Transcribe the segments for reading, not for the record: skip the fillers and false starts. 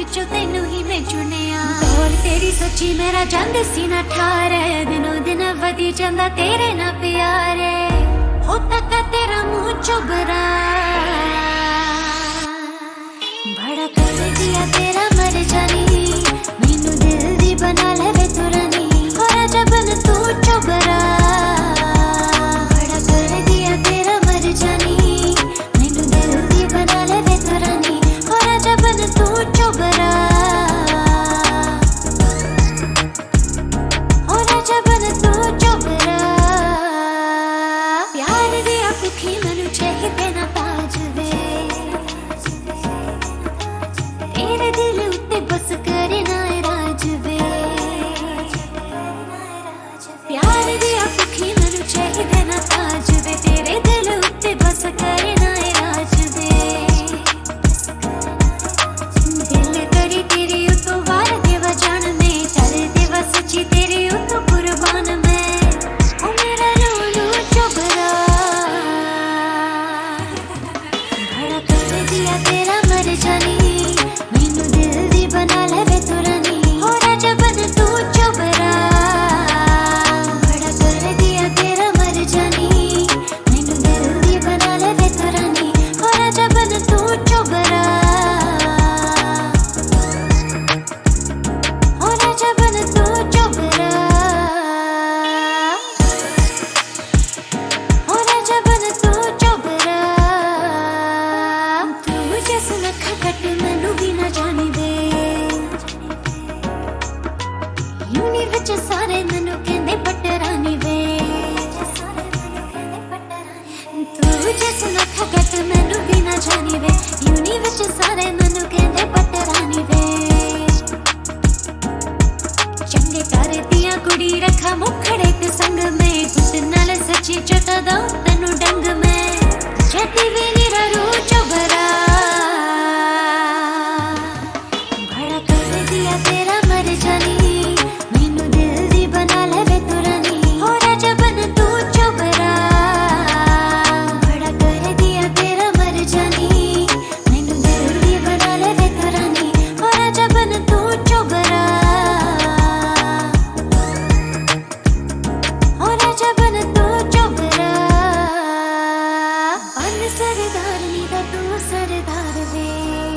विचों तेनू ही मैं चुनिया। और तेरी सच्ची मेरा जांदे सीना ठारे, दिनों दिन वधी जांदा तेरे ना प्यारे। हो तका तेरा मुंह चुबरा, बड़ा कर दिया तेरा मर जानी। मैनू दिल दी बना ले वे तू रानी, हो राजा बन तू चुबरा। बड़ा कर दिया तेरा मर जानी, मैनू दिल दी बना ले वे तू रानी, हो राजा बन तू चुबरा। हो राजा बन तू चुबरा। प्यार दिया भुखी मैनू चाहिए ना ताज वे, तेरे दिल उत्ते बस करे ना राज वे। प्यार दिया भुखी मैनू चाहिए ना ताज वे, तेरे दिल उत्ते बस करे ना राज वे। दिल करी तेरी उतो वार देवा जान में, चल देवा सच्ची तेरी उतो कुर्बान में। ओ मेरा रोलू चुबरा, बड़ा कर दिया तेरा मर जानी। मैनू दिल दी बना ले वे तू रानी, हो राजा बन तू चुबरा। बड़ा कर दिया तेरा मर जानी, मैनू दिल दी बना ले वे तू रानी, हो राजा बन तू चुबरा। हो राजा बन तू चुबरा। हो राजा बन तू चुबरा। तू जैसे लखा कट मैनू भी ना जानी दे, यूनी विच सारे मैनू कहंदे पटरानी वे। तू जैसे लखा कट मैनू भी ना जानी वे, यूनी विच सारे मैनू कहंदे पटरानी वे। चंगे कर दिया कुड़ी रखा मुखड़े ते संग में, गुट नाल सच्ची चटा दा तैनू डंग में। जदी भी निरा रू चुबरा, बड़ा कर दिया तेरा मर जानी। मैनू दिल दी बना ले वे तू रानी, हो राजा बन तू चुबरा। बड़ा कर दिया तेरा मर जानी, मैनू दिल दी बना ले वे तू रानी, हो राजा बन तू चुबरा। हो राजा बन तू चुबरा। बन सरदार नी दा तू सरदार वे,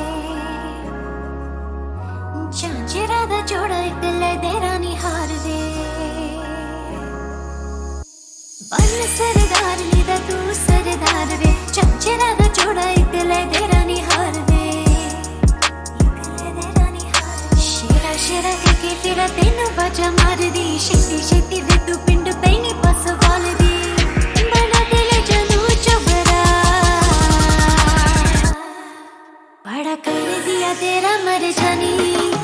झांझरा दा जोड़ा इक ले दे रानी हार वे। बन सरदार नी दा तू सरदार वे, झांझरा दा जोड़ा इक ले दे रानी हार वे। शेरा शेरा के तेरा तेनू बाजा मार दी, छेती छेती वे तू पिंड पैनी पसवाल दी। बड़ा दिल जनू चुबरा, बड़ा कर दिया तेरा मर जानी।